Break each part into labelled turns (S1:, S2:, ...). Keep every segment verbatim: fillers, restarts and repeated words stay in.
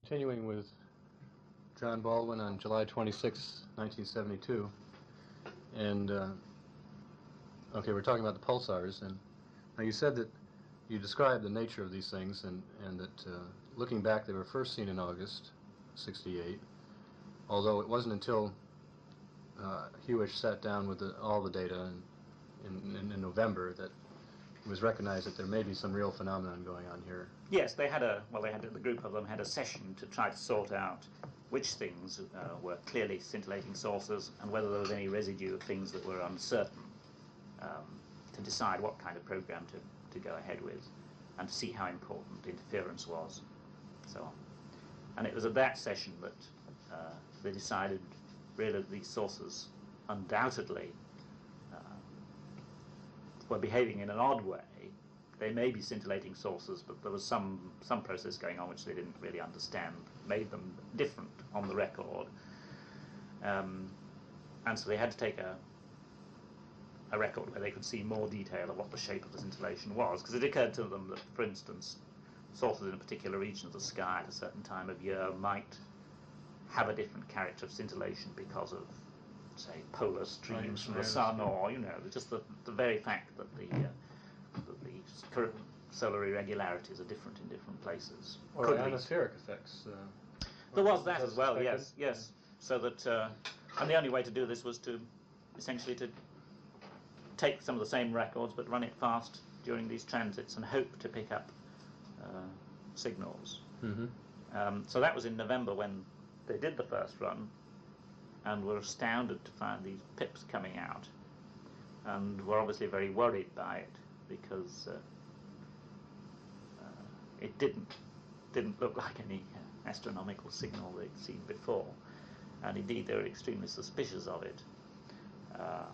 S1: continuing with John Baldwin on July twenty-sixth, nineteen seventy-two. And, uh, okay, we're talking about the pulsars. And now you said that you described the nature of these things, and, and that uh, looking back, they were first seen in August sixty-eight, although it wasn't until uh, Hewish sat down with the, all the data in, in, in, in November that it was recognized that there may be some real phenomenon going on here.
S2: Yes, they had a, well, they had, the group of them had a session to try to sort out which things uh, were clearly scintillating sources and whether there was any residue of things that were uncertain, um, to decide what kind of program to, to go ahead with and to see how important interference was, so on. And it was at that session that uh, they decided really that these sources undoubtedly uh, were behaving in an odd way. They may be scintillating sources, but there was some some process going on which they didn't really understand, made them different on the record. Um, and so they had to take a, a record where they could see more detail of what the shape of the scintillation was, because it occurred to them that, for instance, sources in a particular region of the sky at a certain time of year might have a different character of scintillation because of, say, polar streams
S1: Right,
S2: from
S1: yeah,
S2: the sun, or, you know, just the, the very fact that the uh, that the current solar irregularities are different in different places.
S1: Or
S2: Could
S1: atmospheric effects. Uh,
S2: there was that as well,
S1: suspected?
S2: yes, yes. So that, uh, and the only way to do this was to, essentially to take some of the same records but run it fast during these transits and hope to pick up uh, signals.
S1: Mm-hmm.
S2: Um, so that was in November when they did the first run and were astounded to find these pips coming out, and were obviously very worried by it because uh, uh, it didn't didn't look like any uh, astronomical signal they'd seen before, and indeed they were extremely suspicious of it. Uh,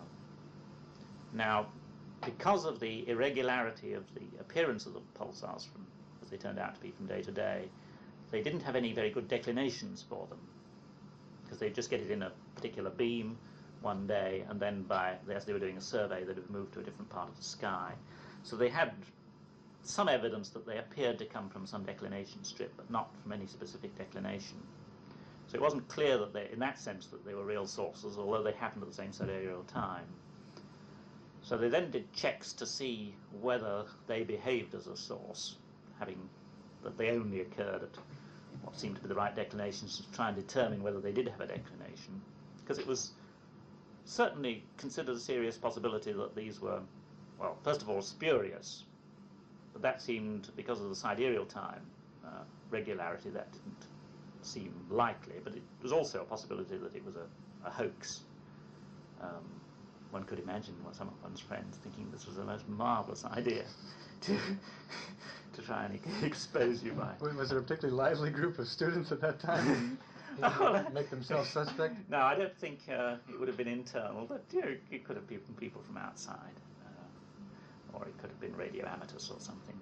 S2: now, because of the irregularity of the appearance of the pulsars, from, as they turned out to be from day to day, they didn't have any very good declinations for them, because they'd just get it in a particular beam one day, and then by as they were doing a survey, they'd have moved to a different part of the sky. So they had some evidence that they appeared to come from some declination strip, but not from any specific declination. So it wasn't clear that they, in that sense, that they were real sources, although they happened at the same sidereal time. So they then did checks to see whether they behaved as a source, having that they only occurred at what seemed to be the right declinations, to try and determine whether they did have a declination, because it was certainly considered a serious possibility that these were, well, first of all, spurious, but that seemed, because of the sidereal time uh, regularity, that didn't seem likely, but it was also a possibility that it was a, a hoax. Um, one could imagine well, some of one's friends thinking this was the most marvellous idea to to try and expose you by.
S1: Was there a particularly lively group of students at that time?
S2: Oh,
S1: make themselves suspect?
S2: No, I don't think uh, it would have been internal, but you know, it could have been people from outside, uh, or it could have been radio amateurs or something.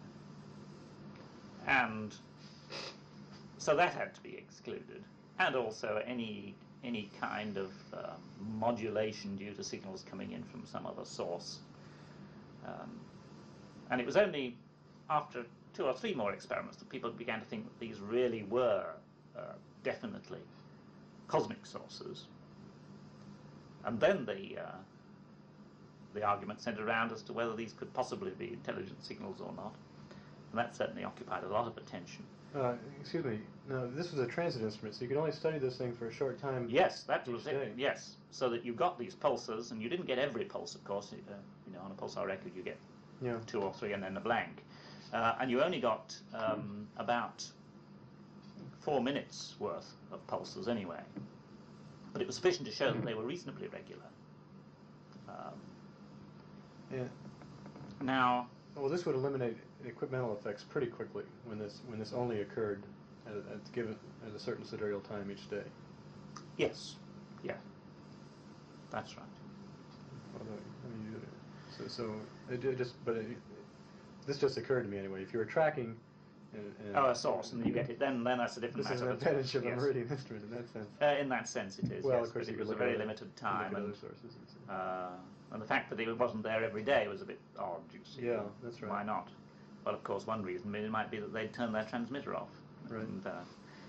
S2: And so that had to be excluded, and also any any kind of um, modulation due to signals coming in from some other source. Um, and it was only after two or three more experiments that people began to think that these really were uh, definitely cosmic sources. And then the uh, the argument centered around as to whether these could possibly be intelligent signals or not. And that certainly occupied a lot of attention.
S1: Uh, excuse me. No, this was a transit instrument, so you could only study this thing for a short time.
S2: Yes, that was
S1: day.
S2: it. Yes, so that you got these pulses, and you didn't get every pulse, of course. Uh, you know, on a pulsar record, you get
S1: Yeah.
S2: two or three, and then a blank, uh, and you only got um, about four minutes worth of pulses anyway. But it was sufficient to show that they were reasonably regular. Um,
S1: Yeah.
S2: now.
S1: Well, this would eliminate equipmental effects pretty quickly when this when this only occurred at, at given at a certain sidereal time each day.
S2: Yes. Yeah. That's right.
S1: Although, I mean, so so it, it just but it, this just occurred to me anyway. If you were tracking. And, and
S2: oh, a source, and you get it. Then, then that's a different
S1: this
S2: matter.
S1: This is an advantage of
S2: yes.
S1: a meridian instrument in that sense.
S2: Uh, in that sense, it is.
S1: Well,
S2: yes,
S1: of course,
S2: but
S1: you
S2: it
S1: could
S2: was a
S1: look
S2: very
S1: at other-
S2: limited
S1: look
S2: time,
S1: at other
S2: and,
S1: sources and so-
S2: uh, and the fact that it wasn't there every day was a bit odd. You see.
S1: Yeah, that's right.
S2: Why not? Well, of course, one reason it might be that they'd turn their transmitter off.
S1: Right.
S2: And, uh,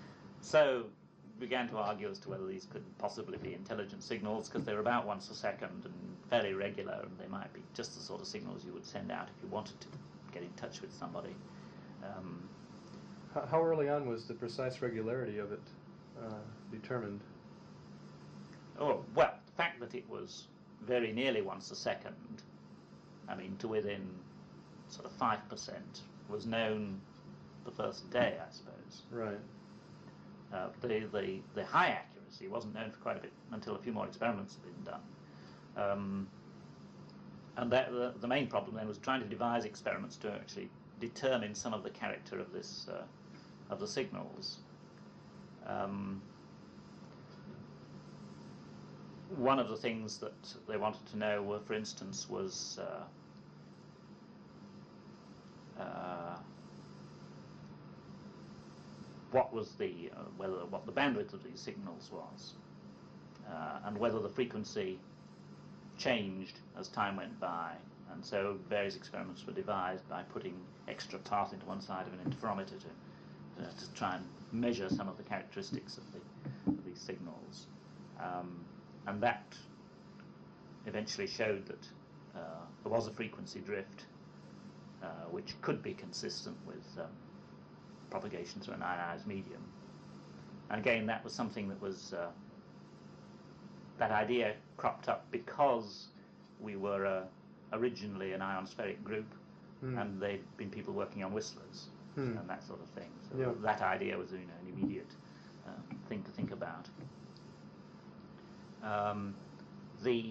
S2: So began to argue as to whether these could possibly be intelligent signals, because they're about once a second and fairly regular, and they might be just the sort of signals you would send out if you wanted to get in touch with somebody. Um,
S1: How, how early on was the precise regularity of it uh, determined?
S2: oh, well, the fact that it was very nearly once a second, I mean, to within sort of five percent, was known the first day, I suppose.
S1: Right.
S2: Uh, the, the, the high accuracy wasn't known for quite a bit until a few more experiments had been done. Um, and that, the, the main problem then was trying to devise experiments to actually determine some of the character of this uh, of the signals. Um, one of the things that they wanted to know were, for instance, was uh, uh, what was the uh, whether what the bandwidth of these signals was, uh, and whether the frequency changed as time went by. And so various experiments were devised by putting extra path into one side of an interferometer to, uh, to try and measure some of the characteristics of, the, of these signals. Um, and that eventually showed that uh, there was a frequency drift uh, which could be consistent with um, propagation through an ionized medium. And again, that was something that was, uh, that idea cropped up because we were uh, originally an ionospheric group,
S1: mm.
S2: and there'd been people working on whistlers
S1: mm.
S2: and that sort of thing. So
S1: yeah.
S2: that idea was, you know, an immediate uh, thing to think about. Um, the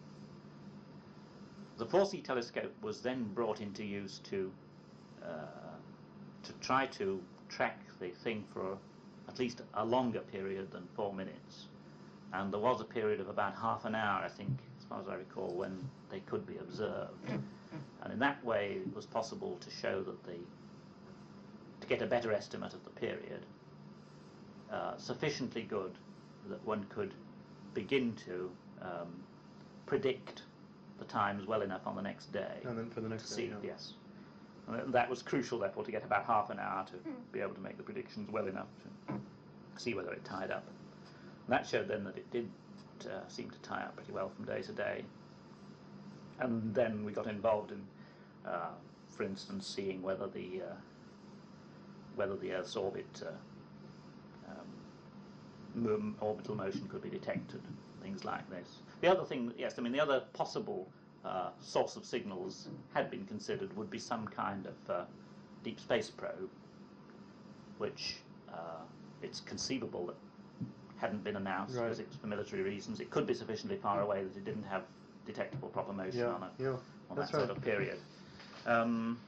S2: the four C telescope was then brought into use to uh, to try to track the thing for at least a longer period than four minutes. And there was a period of about half an hour, I think, as far as I recall, when they could be observed. And in that way, it was possible to show that the, to get a better estimate of the period, uh, sufficiently good that one could begin to um, predict the times well enough on the next day.
S1: And then for the next
S2: to
S1: day,
S2: see,
S1: yeah.
S2: yes. And that was crucial, therefore, to get about half an hour to be able to make the predictions well enough to see whether it tied up. And that showed then that it did uh, seem to tie up pretty well from day to day. And then we got involved in, uh, for instance, seeing whether the uh, whether the Earth's orbit uh, um, orbital motion could be detected, things like this. The other thing, yes, I mean the other possible uh, source of signals had been considered would be some kind of uh, deep space probe, which uh, it's conceivable that hadn't been announced
S1: right.
S2: because it was for military reasons. It could be sufficiently far away that it didn't have detectable proper motion
S1: yeah,
S2: on it
S1: yeah,
S2: on
S1: that's
S2: that
S1: right.
S2: sort of period. Um,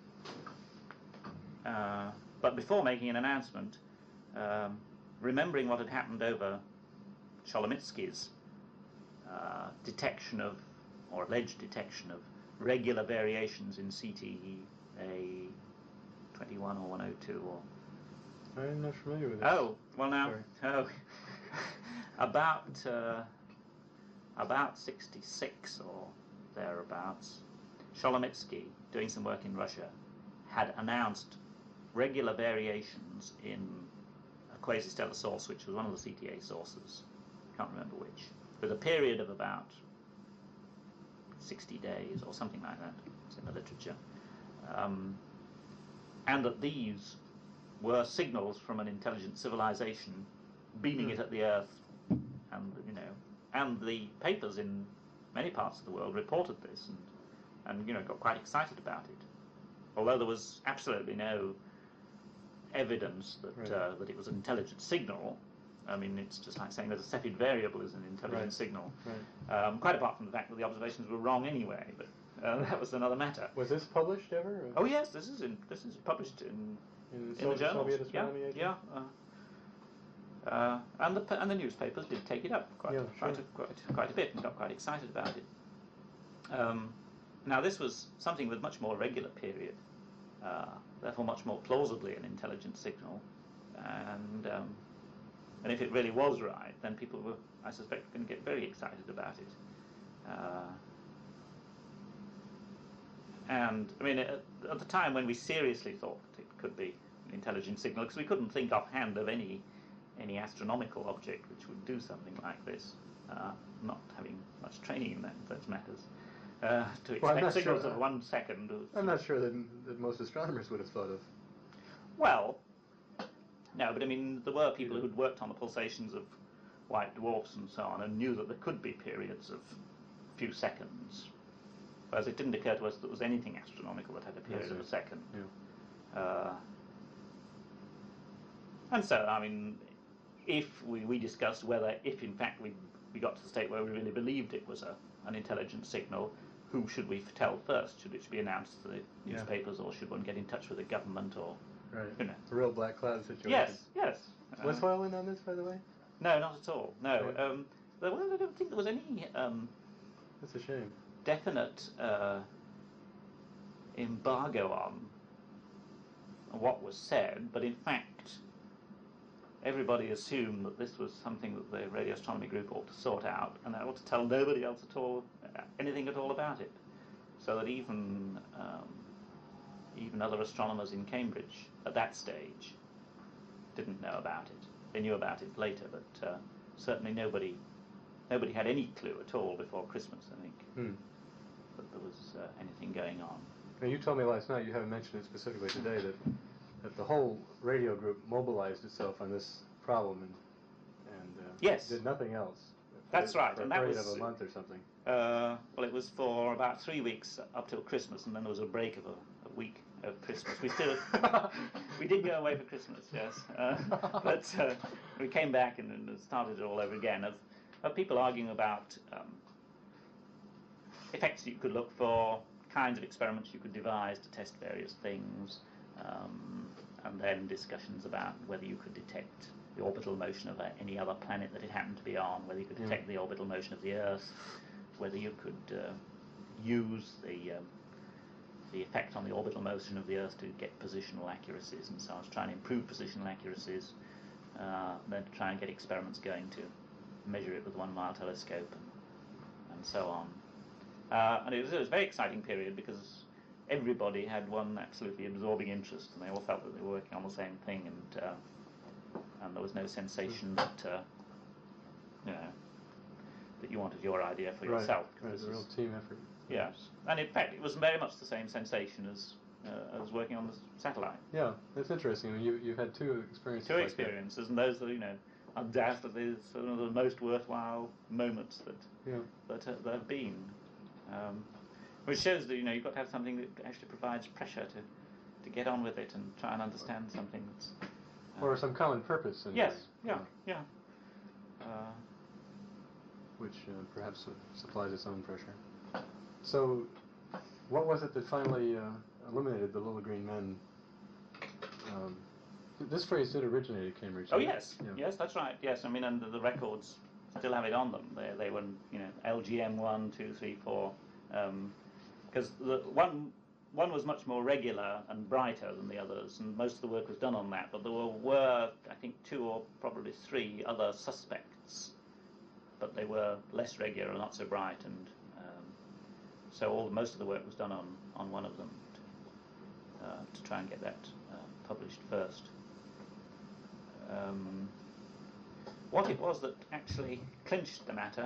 S2: uh, but before making an announcement, um, remembering what had happened over Sholomitsky's uh, detection of, or alleged detection of, regular variations in C T A twenty-one or one oh two or
S1: I'm not familiar with this.
S2: Oh, well now,
S1: Sorry.
S2: oh, about uh, about sixty-six or thereabouts, Sholomitsky, doing some work in Russia, had announced regular variations in a quasi-stellar source, which was one of the C T A sources, can't remember which, with a period of about sixty days or something like that, it's in the literature, um, and that these were signals from an intelligent civilization beaming
S1: mm.
S2: it at the Earth, and you know, and the papers in many parts of the world reported this, and and you know got quite excited about it, although there was absolutely no evidence that
S1: right.
S2: uh, that it was an intelligent signal. I mean, it's just like saying that a Cepheid variable is an intelligent
S1: right.
S2: signal.
S1: Right.
S2: Um, quite apart from the fact that the observations were wrong anyway, but uh, that was another matter.
S1: Was this published ever? Or?
S2: Oh yes, this is in this is published in.
S1: In,
S2: in the journals,
S1: Soviet
S2: yeah,
S1: astronomy, I
S2: yeah, uh, uh, and the and the newspapers did take it up quite
S1: yeah,
S2: quite,
S1: sure.
S2: a, quite quite a bit and got quite excited about it. Um, now this was something with much more regular period, uh, therefore much more plausibly an intelligent signal, and um, and if it really was right, then people were, I suspect, going to get very excited about it. Uh, And, I mean, at, at the time when we seriously thought that it could be an intelligent signal, because we couldn't think offhand of any any astronomical object which would do something like this, uh, not having much training in that, those matters, uh, to
S1: Well, I'm
S2: expect
S1: not
S2: signals
S1: sure,
S2: of
S1: uh,
S2: one second. Of,
S1: I'm not sure that, that most astronomers would have thought of.
S2: Well, no, but I mean, there were people
S1: Either.
S2: who'd worked on the pulsations of white dwarfs and so on and knew that there could be periods of a few seconds, whereas it didn't occur to us that there was anything astronomical that had a period of a second.
S1: Yeah.
S2: Uh, and so, I mean, if we, we discussed whether, if in fact we we got to the state where we really believed it was a, an intelligent signal, who should we tell first? Should it be announced to the
S1: Yeah.
S2: newspapers, or should one get in touch with the government, or
S1: Right.
S2: you know?
S1: A real black cloud situation.
S2: Yes, yes.
S1: Was
S2: Uh,
S1: Hoyle in on this, by the way?
S2: No, not at all. No,
S1: Yeah.
S2: um, there, well, I don't think there was any um,
S1: That's a shame.
S2: definite uh, embargo on what was said, but in fact, everybody assumed that this was something that the radio astronomy group ought to sort out, and they ought to tell nobody else at all, uh, anything at all about it, so that even um, even other astronomers in Cambridge at that stage didn't know about it. They knew about it later, but uh, certainly nobody nobody had any clue at all before Christmas, I think,
S1: Hmm.
S2: that there was uh, anything going on.
S1: Now, you told me last night, you haven't mentioned it specifically today, that that the whole radio group mobilized itself on this problem and and uh,
S2: Yes.
S1: did nothing else.
S2: That's
S1: for,
S2: right,
S1: for
S2: and
S1: a
S2: that
S1: period
S2: was-
S1: of a month or something.
S2: Uh, well, it was for about three weeks up till Christmas, and then there was a break of a, a week of Christmas. We still, we did go away for Christmas, yes, uh, but uh, we came back and, and started it all over again. Of, of people arguing about um, effects you could look for, kinds of experiments you could devise to test various things, um, and then discussions about whether you could detect the orbital motion of uh, any other planet that it happened to be on, whether you could
S1: Yeah.
S2: detect the orbital motion of the Earth, whether you could uh, use the um, the effect on the orbital motion of the Earth to get positional accuracies, and so on, to try and improve positional accuracies, uh, and then to try and get experiments going to measure it with one mile telescope, and, and so on. Uh, and it was, it was a very exciting period because everybody had one absolutely absorbing interest, and they all felt that they were working on the same thing, and uh, and there was no sensation that uh, you know that you wanted your idea for
S1: Right,
S2: yourself. 'cause
S1: right,
S2: this
S1: it's a real
S2: was-
S1: team effort.
S2: yeah, and in fact, it was very much the same sensation as uh, as working on the satellite.
S1: Yeah, that's interesting. I mean, you, you've had two experiences
S2: Two
S1: like
S2: experiences, and those are, you know, undoubtedly some of the most worthwhile moments that
S1: that. Yeah.
S2: that uh, there have been. Um, which shows that, you know, you've got to have something that actually provides pressure to to get on with it and try and understand something that's. Uh,
S1: Or some common purpose. In
S2: yes,
S1: a way,
S2: yeah, yeah. Uh,
S1: which uh, perhaps uh, supplies its own pressure. So, what was it that finally uh, eliminated the little green men? Um, th- this phrase did originate at Cambridge.
S2: oh
S1: didn't it?
S2: yes,
S1: Yeah.
S2: yes, that's right. Yes, I mean, and the, the records still have it on them. They they were, you know, L G M one, two, three, four, because the one one was much more regular and brighter than the others, and most of the work was done on that. But there were, were I think, two or probably three other suspects, but they were less regular and not so bright, and um, so all most of the work was done on on one of them to, uh, to try and get that uh, published first. Um, what it was that actually clinched the matter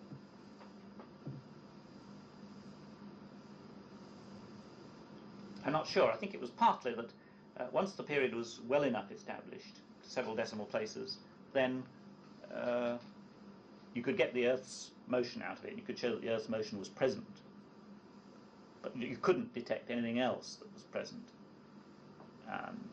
S2: I'm not sure. I think it was partly that uh, once the period was well enough established, several decimal places, then uh, you could get the Earth's motion out of it. You could show that the Earth's motion was present, but you couldn't detect anything else that was present. And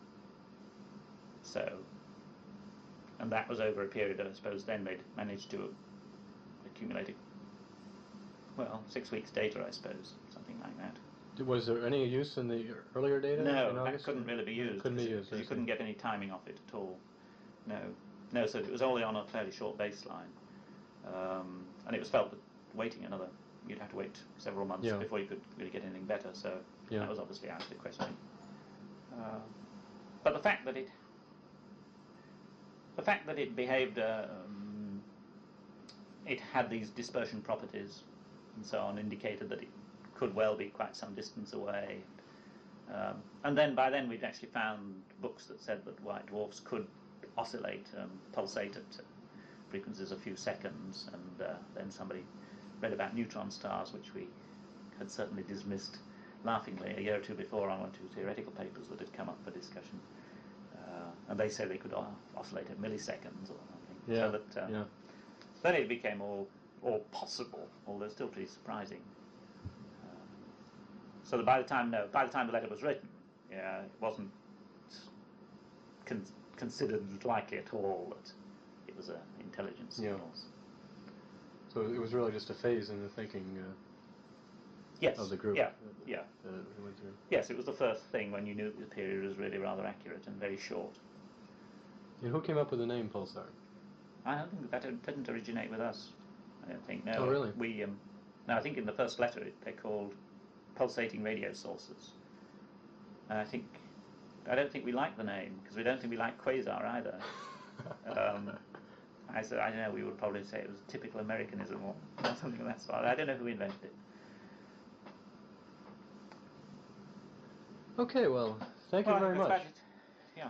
S2: so, and that was over a period, I suppose, then they'd managed to accumulate, well, six weeks data, I suppose, something like that.
S1: Was there any use in the earlier data?
S2: No,
S1: in
S2: that
S1: August?
S2: couldn't really be used.
S1: Couldn't be
S2: 'cause you-
S1: used.
S2: 'cause
S1: I
S2: you
S1: see.
S2: couldn't get any timing off it at all. No, no. So it was only on a fairly short baseline, um, and it was felt that waiting another, you'd have to wait several months
S1: Yeah.
S2: before you could really get anything better. So
S1: Yeah.
S2: that was obviously out of the question. Uh, but the fact that it, the fact that it behaved, uh, um, it had these dispersion properties and so on, indicated that it could well be quite some distance away. Um, and then by then we'd actually found books that said that white dwarfs could oscillate and pulsate at frequencies a few seconds, and uh, then somebody read about neutron stars, which we had certainly dismissed laughingly a year or two before on one or two theoretical papers that had come up for discussion. Uh, and they said they could o- oscillate at milliseconds or something.
S1: Yeah,
S2: So that, um,
S1: yeah.
S2: then it became all, all possible, although still pretty surprising. Um, so that by the time, no, by the time the letter was written, yeah, it wasn't con- considered likely at all that it was an intelligence
S1: Yeah.
S2: signal.
S1: So it was really just a phase in the thinking uh,
S2: Yes.
S1: of the group.
S2: Yeah.
S1: uh,
S2: Yeah.
S1: uh, we went through.
S2: Yes, it was the first thing when you knew that the period was really rather accurate and very short.
S1: And who came up with the name pulsar?
S2: I don't think that didn't originate with us. I don't think. No.
S1: Oh, really?
S2: We. Um, no, I think in the first letter it, they're called pulsating radio sources. And I think. I don't think we like the name because we don't think we like quasar either. um, I said I don't know. We would probably say it was typical Americanism or something of that sort. I don't know who invented it.
S1: Okay, well, thank you
S2: Well, I
S1: very
S2: think that's
S1: much.
S2: about it. Yeah.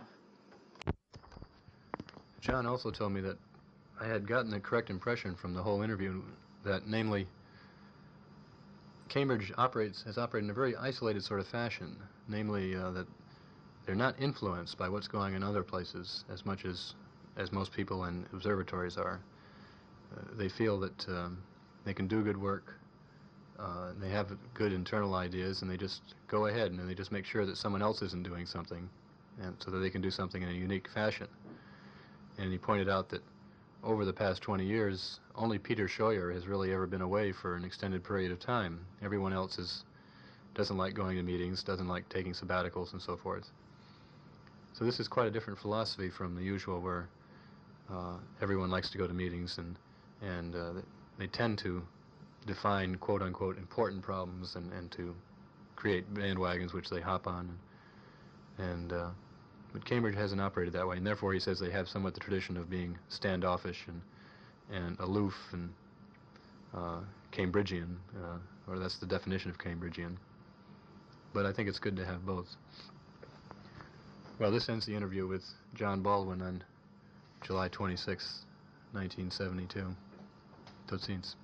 S1: John also told me that I had gotten the correct impression from the whole interview, that namely, Cambridge operates has operated in a very isolated sort of fashion, namely uh, that they're not influenced by what's going on in other places as much as as most people in observatories are. Uh, they feel that um, they can do good work, uh, they have good internal ideas, and they just go ahead and they just make sure that someone else isn't doing something, and so that they can do something in a unique fashion. And he pointed out that over the past twenty years, only Peter Scheuer has really ever been away for an extended period of time. Everyone else is, doesn't like going to meetings, doesn't like taking sabbaticals and so forth. So this is quite a different philosophy from the usual, where uh, everyone likes to go to meetings and, and uh, they tend to define quote-unquote important problems and, and to create bandwagons which they hop on. And, and uh, But Cambridge hasn't operated that way, and therefore he says they have somewhat the tradition of being standoffish and and aloof and uh, Cambridgian, uh, or that's the definition of Cambridgian. But I think it's good to have both. Well, this ends the interview with John Baldwin on July twenty-sixth, nineteen seventy-two. Tot ziens.